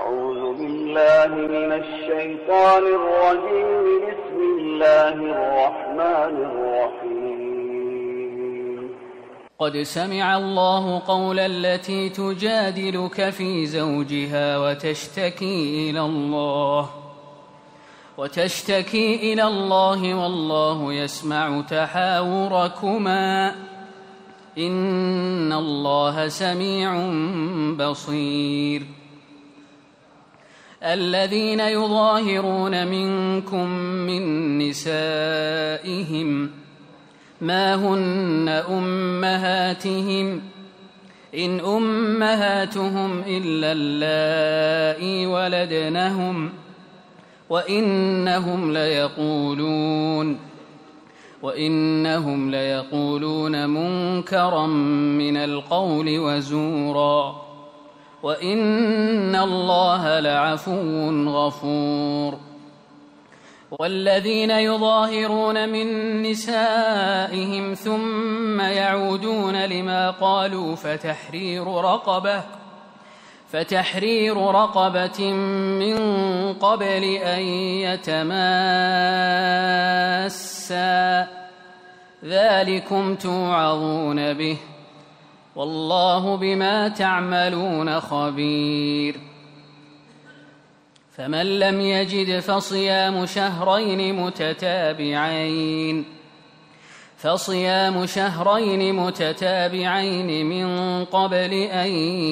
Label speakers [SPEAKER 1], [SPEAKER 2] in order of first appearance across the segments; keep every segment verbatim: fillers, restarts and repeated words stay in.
[SPEAKER 1] أعوذ بالله من الشيطان الرجيم. بسم الله الرحمن الرحيم.
[SPEAKER 2] قد سمع الله قول التي تجادلك في زوجها وتشتكي إلى الله وتشتكي إلى الله والله يسمع تحاوركما إن الله سميع بصير. الذين يظاهرون منكم من نسائهم ما هن أمهاتهم إن أمهاتهم إلا اللائي ولدنهم وإنهم ليقولون وإنهم ليقولون منكرا من القول وزورا وإن الله لعفو غفور. والذين يظاهرون من نسائهم ثم يعودون لما قالوا فتحرير رقبة فتحرير رقبة من قبل أن يتماسا ذلكم توعظون به والله بما تعملون خبير. فمن لم يجد فصيام شهرين متتابعين فصيام شهرين متتابعين من قبل أن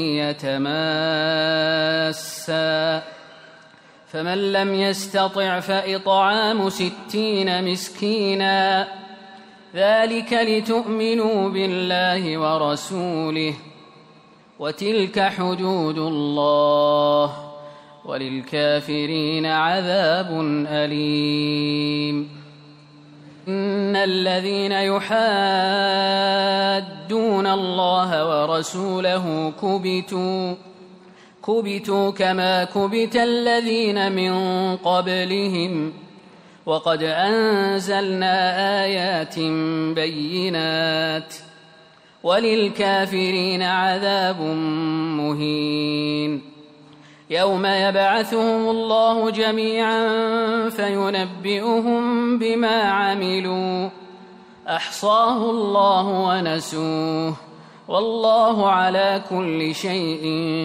[SPEAKER 2] يتماسا فمن لم يستطع فإطعام ستين مسكينا ذلك لتؤمنوا بالله ورسوله وتلك حدود الله وللكافرين عذاب أليم. إن الذين يحادون الله ورسوله كبتوا كبتوا كما كبت الذين من قبلهم وقد أنزلنا آيات بينات وللكافرين عذاب مهين. يوم يبعثهم الله جميعا فينبئهم بما عملوا أحصاه الله ونسوه والله على كل شيء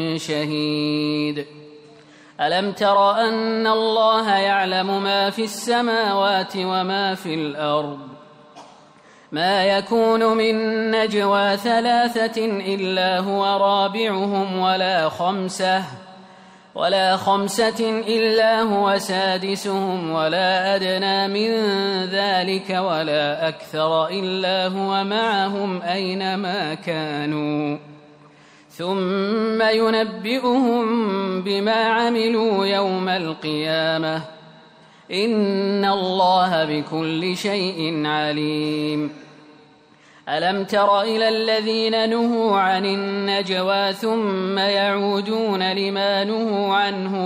[SPEAKER 2] شهيد. ألم تر أن الله يعلم ما في السماوات وما في الأرض ما يكون من نجوى ثلاثة إلا هو رابعهم ولا خمسة ولا خمسة إلا هو سادسهم ولا أدنى من ذلك ولا أكثر إلا هو معهم أينما كانوا ثم ينبئهم بما عملوا يوم القيامة إن الله بكل شيء عليم. ألم تر إلى الذين نهوا عن النجوى ثم يعودون لما نهوا عنه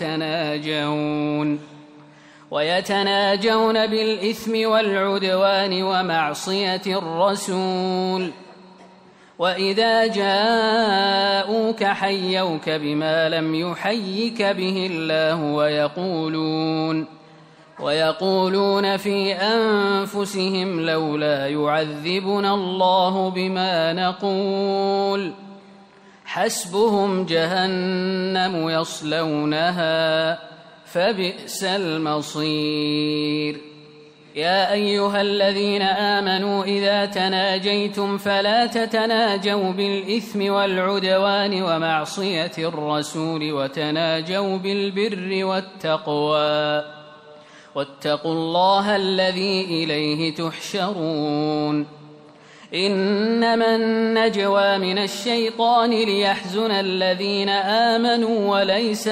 [SPEAKER 2] ويتناجون ويتناجون بالإثم والعدوان ومعصية الرسول وإذا جاءوك حيوك بما لم يحيك به الله ويقولون ويقولون في أنفسهم لولا يعذبنا الله بما نقول حسبهم جهنم يصلونها فبئس المصير. يا أيها الذين آمنوا إذا تناجيتم فلا تتناجوا بالإثم والعدوان ومعصية الرسول وتناجوا بالبر والتقوى واتقوا الله الذي إليه تحشرون. إنما النجوى من الشيطان ليحزن الذين آمنوا وليس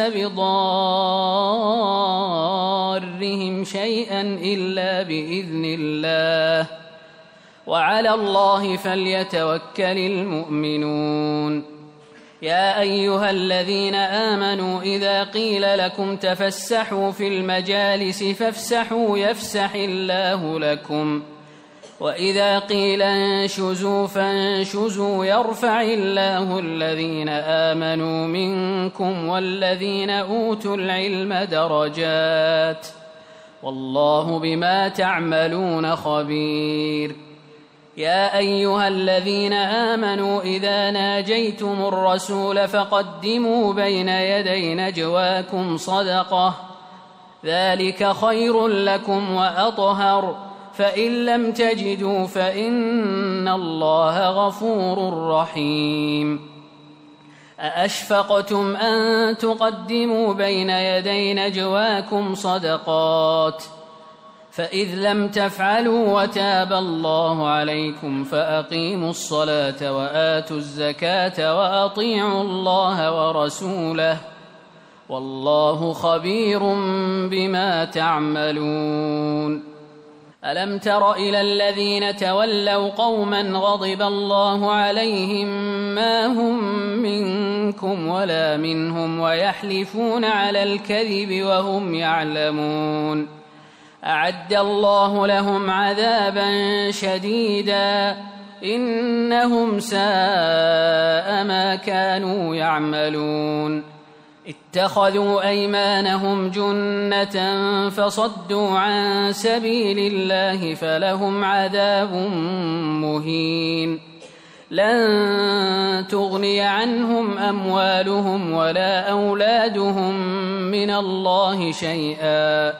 [SPEAKER 2] بضارهم شيئا إلا بإذن الله وعلى الله فليتوكل المؤمنون. يا أيها الذين آمنوا إذا قيل لكم تفسحوا في المجالس فافسحوا يفسح الله لكم وإذا قيل انشزوا فانشزوا يرفع الله الذين آمنوا منكم والذين أوتوا العلم درجات والله بما تعملون خبير. يا أيها الذين آمنوا إذا ناجيتم الرسول فقدموا بين يدي نجواكم صدقة ذلك خير لكم وأطهر فإن لم تجدوا فإن الله غفور رحيم. أأشفقتم أن تقدموا بين يدي نجواكم صدقات فإذ لم تفعلوا وتاب الله عليكم فأقيموا الصلاة وآتوا الزكاة وأطيعوا الله ورسوله والله خبير بما تعملون. ألم تر إلى الذين تولوا قوما غضب الله عليهم ما هم منكم ولا منهم ويحلفون على الكذب وهم يعلمون أعد الله لهم عذابا شديدا إنهم ساء ما كانوا يعملون. اتخذوا أيمانهم جنة فصدوا عن سبيل الله فلهم عذاب مهين. لن تغني عنهم أموالهم ولا أولادهم من الله شيئا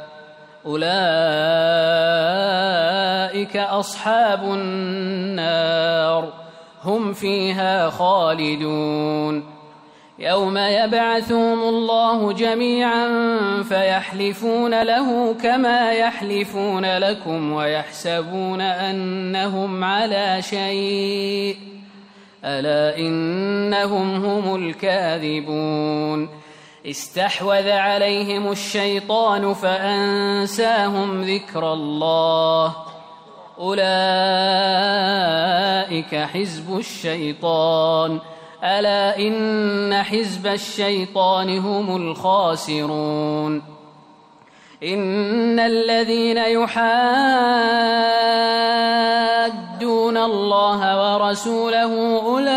[SPEAKER 2] أولئك أصحاب النار هم فيها خالدون. يوم يبعثهم الله جميعا فيحلفون له كما يحلفون لكم ويحسبون أنهم على شيء ألا إنهم هم الكاذبون. استحوذ عليهم الشيطان فأنساهم ذكر الله أولئك حزب الشيطان ألا إن حزب الشيطان هم الخاسرون. إن الذين يحادون الله ورسوله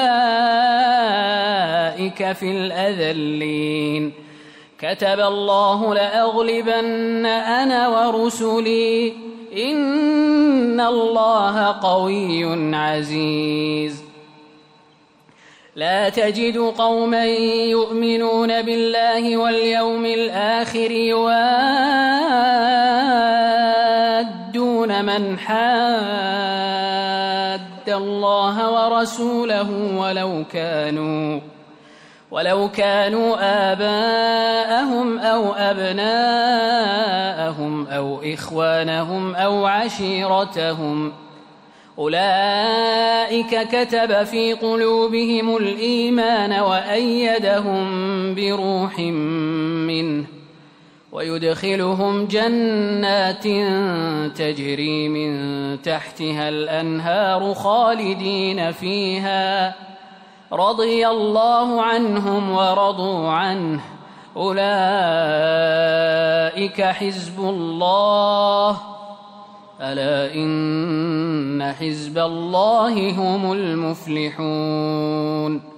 [SPEAKER 2] أولئك في الأذلين. كتب الله لأغلبن أنا ورسلي إن الله قوي عزيز. لا تجد قوما يؤمنون بالله واليوم الآخر يوادون من حاد الله ورسوله ولو كانوا ولو كانوا آباءهم أو أبناءهم أو إخوانهم أو عشيرتهم أولئك كتب في قلوبهم الإيمان وأيدهم بروح منه ويدخلهم جنات تجري من تحتها الأنهار خالدين فيها رضي الله عنهم ورضوا عنه أولئك حزب الله ألا إن حزب الله هم المفلحون.